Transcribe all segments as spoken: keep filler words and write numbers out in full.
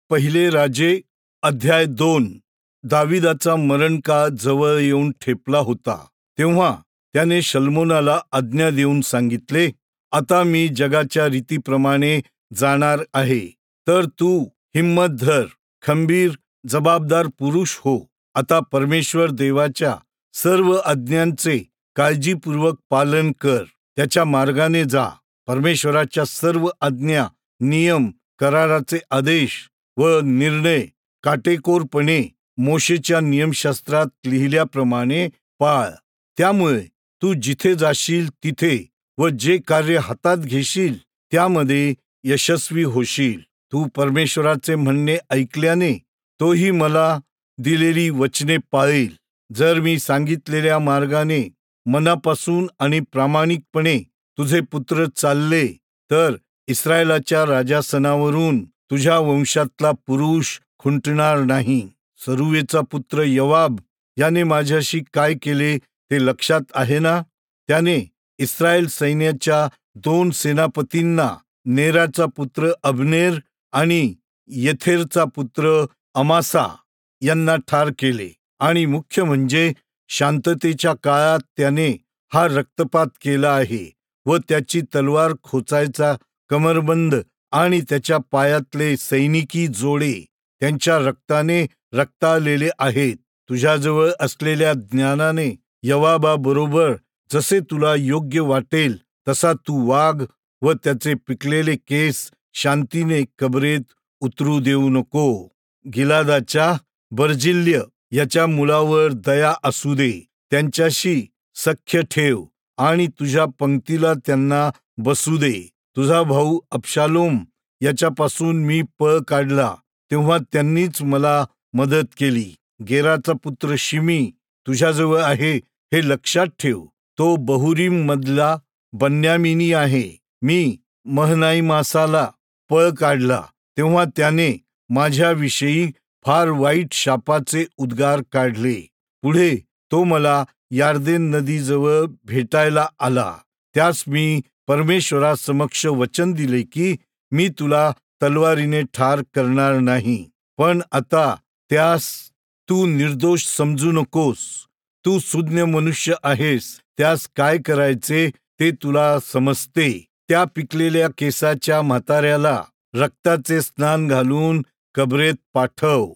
पहिले राजे अध्याय दोन. दाविदाचा मरणकाळ जवळ येऊन ठेपला होता तेव्हा त्याने शल्मोनाला आज्ञा देऊन सांगितले, आता मी जगाच्या रीतीप्रमाणे जाणार आहे, तर तू हिम्मत धर, खंबीर जबाबदार पुरुष हो. आता परमेश्वर देवाच्या सर्व आज्ञांचे काळजीपूर्वक पालन कर, त्याच्या मार्गाने जा. परमेश्वराच्या सर्व आज्ञा, नियम, कराराचे आदेश व निर्णय काटेकोरपणे मोशेच्या नियमशास्त्रात लिहिल्याप्रमाणे पाळ. त्यामुळे तू जिथे जाशील तिथे व जे कार्य हातात घेशील त्यामध्ये यशस्वी होशील. तू परमेश्वराचे म्हणणे ऐकल्याने तोही मला दिलेली वचने पाळेल. जर मी सांगितलेल्या मार्गाने मनापासून आणि प्रामाणिकपणे तुझे पुत्र चालले, तर इस्रायलाच्या राजासनावरून तुझ्या वंशातला पुरुष खुंटणार नाही. सरुवेचा पुत्र योवाब याने माझ्याशी काय केले ते लक्षात आहे ना? त्याने इस्रायल सैन्याच्या दोन सेनापतींना, नेराचा पुत्र अब्नेर आणि येथेरचा पुत्र अमासा यांना ठार केले. आणि मुख्य म्हणजे शांततेच्या काळात त्याने हा रक्तपात केला आहे व त्याची तलवार खोचायचा कमरबंद आणि त्याच्या पायातले सैनिकी जोडे त्यांच्या रक्ताने रक्ताळलेले आहेत. तुझ्याजवळ असलेल्या ज्ञानाने योवाबाबरोबर जसे तुला योग्य वाटेल तसा तू वाग व त्याचे पिकलेले केस शांतीने कबरेत उतरू देऊ नको. गिलादाच्या बर्जिल्य याच्या मुलावर दया असू दे, त्यांच्याशी सख्य ठेव आणि तुझ्या पंक्तीला त्यांना बसू दे. तुझा भाऊ अबशालोम याच्यापासून मी पळ काढला तेव्हा त्यांनीच मला मदत केली. गेराचा पुत्र शिमी तुझ्याजवळ आहे हे लक्षात ठेव, तो बहुरीम मधला बन्यामिनी आहे. मी महनाईमासाला पळ काढला तेव्हा त्याने माझ्याविषयी फार वाईट शापाचे उद्गार काढले. पुढे तो मला यार्देन नदीजवळ भेटायला आला. त्यास मी परमेश्वरासमक्ष वचन दिले की मी तुला तलवारीने ठार करणार नाही. पण आता त्यास तू निर्दोष समजू नकोस. तू सुज्ञ मनुष्य आहेस, त्यास काय करायचे ते तुला समजते. त्या पिकलेल्या केसाच्या म्हाताऱ्याला रक्ताचे स्नान घालून कबरेत पाठव.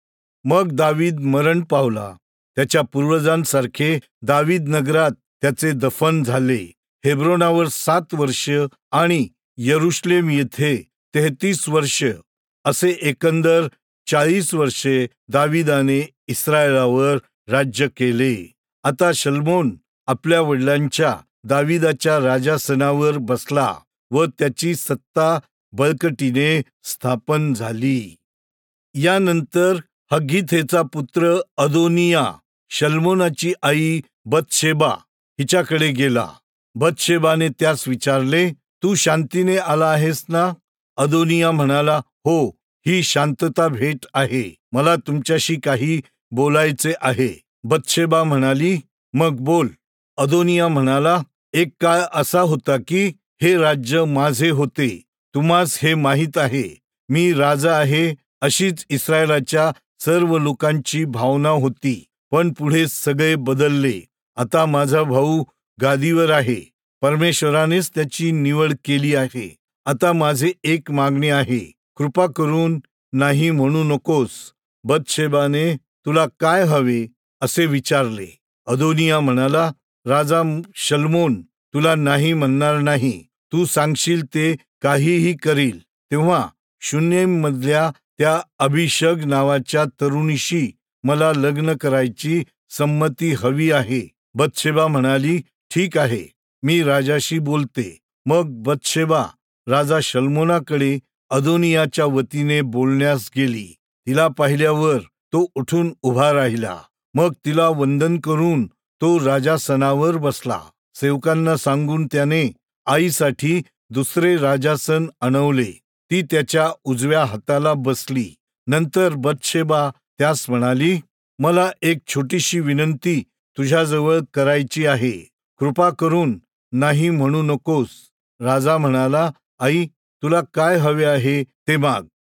मग दावीद मरण पावला. त्याच्या पूर्वजांसारखे दावीद नगरात त्याचे दफन झाले. हेब्रोनावर सात वर्ष आणि यरुशलेम येथे तेहतीस वर्ष असे एकंदर चाळीस वर्षे दाविदाने इस्रायलावर राज्य केले. आता शल्मोन आपल्या वडिलांच्या दाविदाच्या राजासनावर बसला व त्याची सत्ता बळकटीने स्थापन झाली. यानंतर हग्गीथेचा पुत्र अदोनिया शल्मोनाची आई बतशेबा हिच्याकडे गेला. बतशेबाने त्यास विचारले, तू शांतीने आला आहेस ना? अदोनिया म्हणाला, हो, ही शांतता भेट आहे. मला तुमच्याशी काही बोलायचे आहे. बतशेबा म्हणाली, मग बोल. अदोनिया म्हणाला, एक काळ असा होता की हे राज्य माझे होते. तुम्हास हे माहीत आहे. मी राजा आहे अशीच इस्रायलाच्या सर्व लोकांची भावना होती. पण पुढे सगळे बदलले. आता माझा भाऊ गादीवर आहे. परमेश्वरानेच त्याची निवड केली आहे. आता माझे एक मागणे आहे, कृपा करून नाही म्हणू नकोस. बतशेबाने तुला काय हवे असे विचारले. अदोनिया म्हणाला, राजा शल्मोन तुला नाही म्हणणार नाही. तू सांगशील ते काहीही करील. तेव्हा शूनेम मधल्या त्या अभिषग नावाच्या तरुणीशी मला लग्न करायची संमती हवी आहे. बतशेबा म्हणाली, ठीक आहे, मी राजाशी बोलते. मग बतशेबा राजा शल्मोनाकडे अदोनियाच्या वतीने बोलण्यास गेली. तिला पाहिल्यावर तो उठून उभा राहिला. मग तिला वंदन करून तो राजासनावर बसला. सेवकांना सांगून त्याने आईसाठी दुसरे राजासन आणवले. ती त्याच्या उजव्या हाताला बसली. नंतर बतशेबा त्यास म्हणाली, मला एक छोटीशी विनंती तुझ्याजवळ करायची आहे. कृपा करून नाही म्हणू नकोस. राजा म्हणाला, आई, तुला काय हवे आहे ते माग.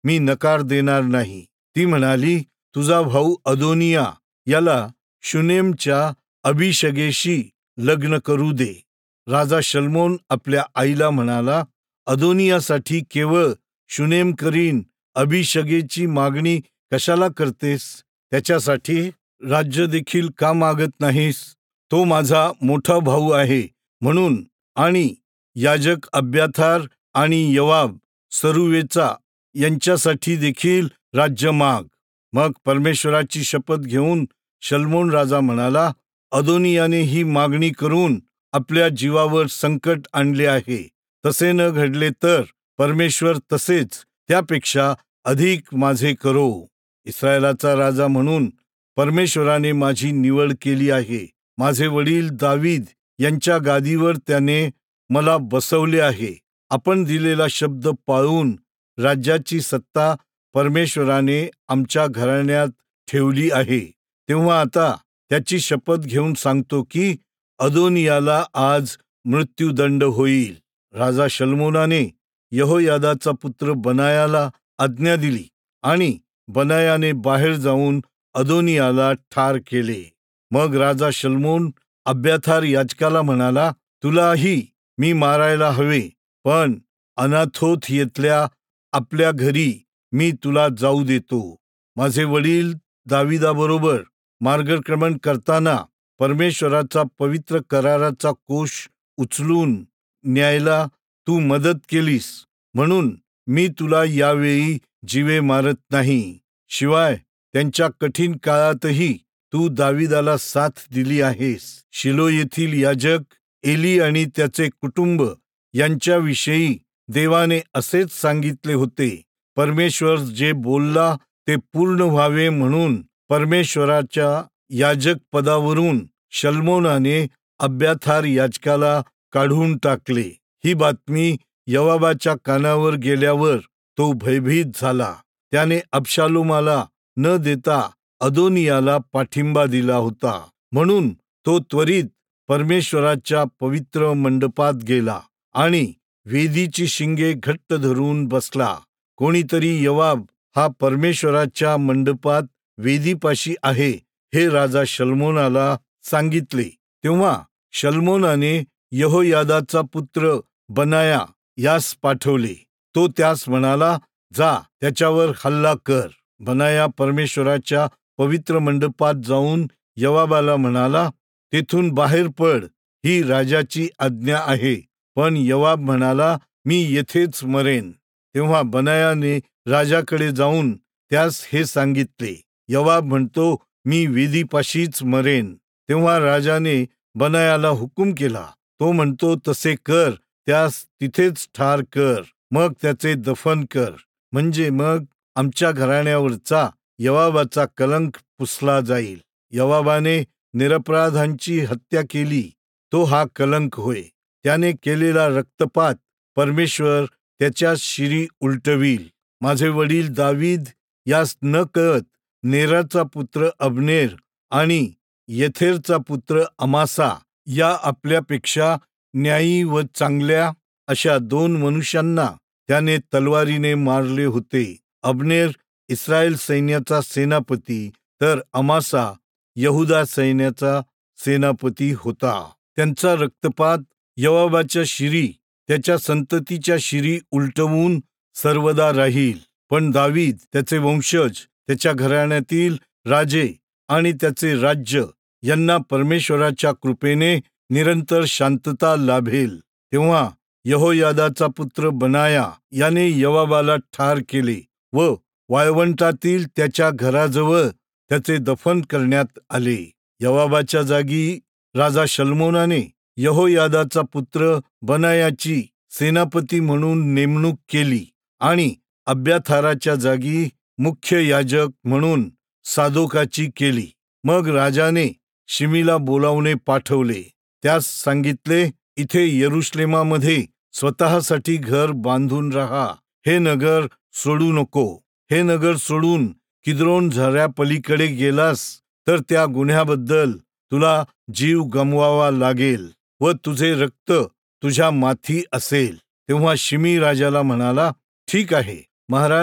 मी नकार देणार नाही. ती म्हणाली, तुझा भाऊ अदोनिया याला शुनेमच्या अभिषगेशी लग्न करू दे. राजा शल्मोन आपल्या आईला म्हणाला, अदोनियासाठी केवळ शुनेम करीन, अभिषगेची मागणी कशाला करतेस? त्याच्यासाठी राज्य देखील का मागत नाहीस? तो माझा मोठा भाऊ आहे म्हणून, आणि याजक अब्याथार आणि योवाब सरुवेचा यांच्यासाठी देखील राज्य माग. मग परमेश्वराची शपथ घेऊन शल्मोन राजा म्हणाला, अदोनियाने ही मागणी करून आपल्या जीवावर संकट आणले आहे. तसे न घडले तर परमेश्वर तसेच त्यापेक्षा अधिक माझे करो. इस्रायलाचा राजा म्हणून परमेश्वराने माझी निवड केली आहे. माझे वडील दावीद यांच्या गादीवर त्याने मला बसवले आहे. आपण दिलेला शब्द पाळून राज्याची सत्ता परमेश्वराने आमच्या घराण्यात ठेवली आहे. तेव्हा आता त्याची शपथ घेऊन सांगतो की अदोनियाला आज मृत्यूदंड होईल. राजा शल्मोनाने यहोयादाचा पुत्र बनायाला आज्ञा दिली आणि बनायाने बाहेर जाऊन अदोनियाला ठार केले. मग राजा शल्मोन अब्याथार याजकाला म्हणाला, तुलाही मी मारायला हवे, पण अनाथोत येथल्या आपल्या घरी मी तुला जाऊ देतो. माझे वडील दाविदाबरोबर मार्गक्रमण करताना परमेश्वराचा पवित्र कराराचा कोश उचलून न्यायला तू मदत केलीस, म्हणून मी तुला यावेळी जीवे मारत नाही. शिवाय त्यांच्या कठीण काळातही तू दाविदाला साथ दिली आहेस. शिलो येथील याजक एली आणि त्याचे कुटुंब यांच्याविषयी देवाने असेच सांगितले होते. परमेश्वर जे बोलला ते पूर्ण व्हावे म्हणून परमेश्वराच्या याजक पदावरून शल्मोनाने अब्याथार याजकाला काढून टाकले. ही बातमी योवाबाच्या कानावर गेल्यावर तो भयभीत झाला. त्याने अबशालोमाला न देता अदोनियाला पाठिंबा दिला होता. म्हणून तो त्वरित परमेश्वराच्या पवित्र मंडपात गेला आणि वेदीची शिंगे घट्ट धरून बसला. कोणीतरी योवाब हा परमेश्वराच्या मंडपात वेदीपाशी आहे हे राजा शल्मोनाला सांगितले. तेव्हा शल्मोनाने यहोयादाचा पुत्र बनाया यास पाठवले. तो त्यास म्हणाला, जा त्याच्यावर हल्ला कर. बनाया परमेश्वराच्या पवित्र मंडपात जाऊन योवाबाला म्हणाला, तेथून बाहेर पड, ही राजाची आज्ञा आहे. पण योवाब म्हणाला, मी येथेच मरेन. तेव्हा बनायाने राजाकडे जाऊन त्यास हे सांगितले. योवाब म्हणतो, मी वेदीपाशीच मरेन. तेव्हा राजाने बनायाला हुकूम केला. तो म्हणतो, तसे कर, त्यास तिथेच ठार कर, मग त्याचे दफन कर, म्हणजे मग आमच्या घराण्यावरचा योवाबाचा कलंक पुसला जाईल. योवाबाने निरपराधांची हत्या केली, तो हा कलंक होय. त्याने केलेला रक्तपात परमेश्वर त्याच्या शिरी उलटवील. माझे वडील दावीद यास न कळत नेराचा पुत्र अब्नेर आणि येथेरचा पुत्र अमासा या आपल्यापेक्षा न्यायी व चांगल्या अशा दोन मनुष्यांना त्याने तलवारीने मारले होते. अब्नेर इस्रायल सैन्याचा सेनापती, तर अमासा यहुदा सैन्याचा सेनापती होता. त्यांचा रक्तपात योवाबाच्या शिरी त्याच्या संततीच्या शिरी उलटवून सर्वदा राहील. पण दावीद, त्याचे वंशज, त्याच्या घराण्यातील राजे आणि त्याचे राज्य यांना परमेश्वराच्या कृपेने निरंतर शांतता लाभेल. तेव्हा यहोयादाचा पुत्र बनाया याने योवाबाला ठार केले व वाळवंटातील त्याच्या घराजवळ त्याचे दफन करण्यात आले. योवाबाच्या जागी राजा शल्मोनाने यहोयादाचा पुत्र बनायाची सेनापती म्हणून नेमणूक केली आणि अब्याथाराच्या जागी मुख्य याजक म्हणून सादोकाची केली. मग राजाने शिमीला बोलावणे पाठवले. त्यास सांगितले, इथे यरुश्लेमामध्ये स्वतःसाठी घर बांधून राहा. हे नगर सोडू नको. हे नगर सोडून किद्रोन झऱ्यापलीकडे गेलास तर त्या गुन्ह्याबद्दल तुला जीव गमवावा लागेल व तुझे रक्त तुझ्या माथी असेल. तेव्हा शिमी राजाला म्हणाला, ठीक आहे महाराज,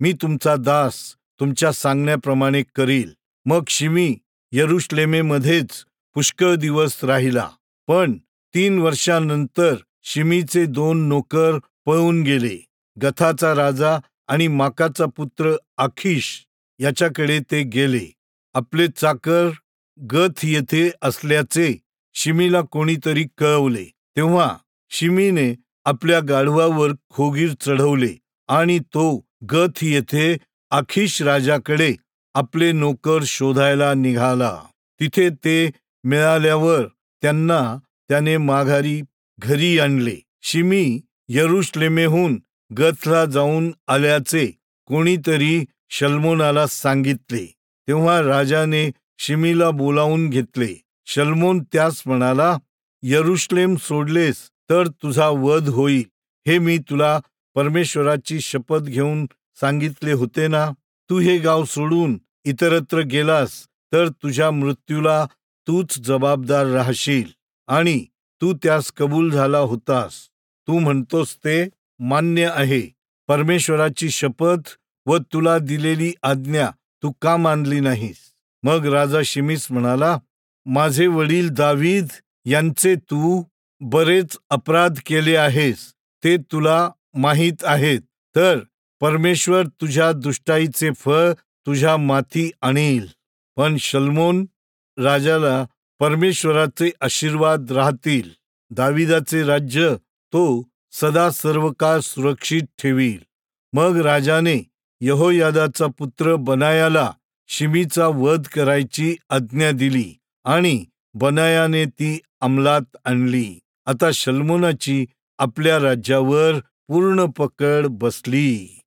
मी तुमचा दास तुमच्या सांगण्याप्रमाणे करील. मग शिमी यरुशलेमेमध्येच पुष्कळ दिवस राहिला. पण तीन वर्षांनंतर शिमीचे दोन नोकर पळून गेले. गथाचा राजा आणि माकाचा पुत्र आखिश याच्याकडे ते गेले. आपले चाकर गथ येथे असल्याचे शिमीला कोणीतरी कळवले. तेव्हा शिमीने आपल्या गाढवावर खोगीर चढवले आणि तो गथ येथे आखिश राजाकडे आपले नोकर शोधायला निघाला. तिथे ते मिळाल्यावर त्यांना त्याने माघारी घरी आणले. शिमी यरुशलेमेहून गथला जाऊन आल्याचे कोणीतरी शल्मोनाला सांगितले. तेव्हा राजाने शिमीला बोलावून घेतले. शल्मोन त्यास म्हणाला, यरुशलेम सोडलेस तर तुझा वध होईल, हे मी तुला परमेश्वराची शपथ घेऊन सांगितले होते ना. तू हे गाव सोडून इतरत्र गेलास तर तुझ्या मृत्यूला तूच जबाबदार राहशील. आणि तू त्यास कबूल झाला होतास. तू म्हणतोस ते मान्य आहे. परमेश्वराची शपथ व तुला दिलेली आज्ञा तू का मानली नाहीस? मग राजा शिमीस म्हणाला, माझे वडील दावीद यांचे तू बरेच अपराध केले आहेस, ते तुला माहीत आहेत. तर परमेश्वर तुझ्या दुष्टाईचे फळ तुझ्या माथी आणील. पण शल्मोन राजाला परमेश्वराचे आशीर्वाद राहतील. दाविदाचे राज्य तो सदा सर्वकाळ सुरक्षित ठेवील. मग राजाने यहोयादाचा पुत्र बनायाला शिमीचा वध करायची आज्ञा दिली आणि बनायाने ती अंमलात आणली. आता शल्मोनाची आपल्या राज्यावर पूर्ण पकड बसली.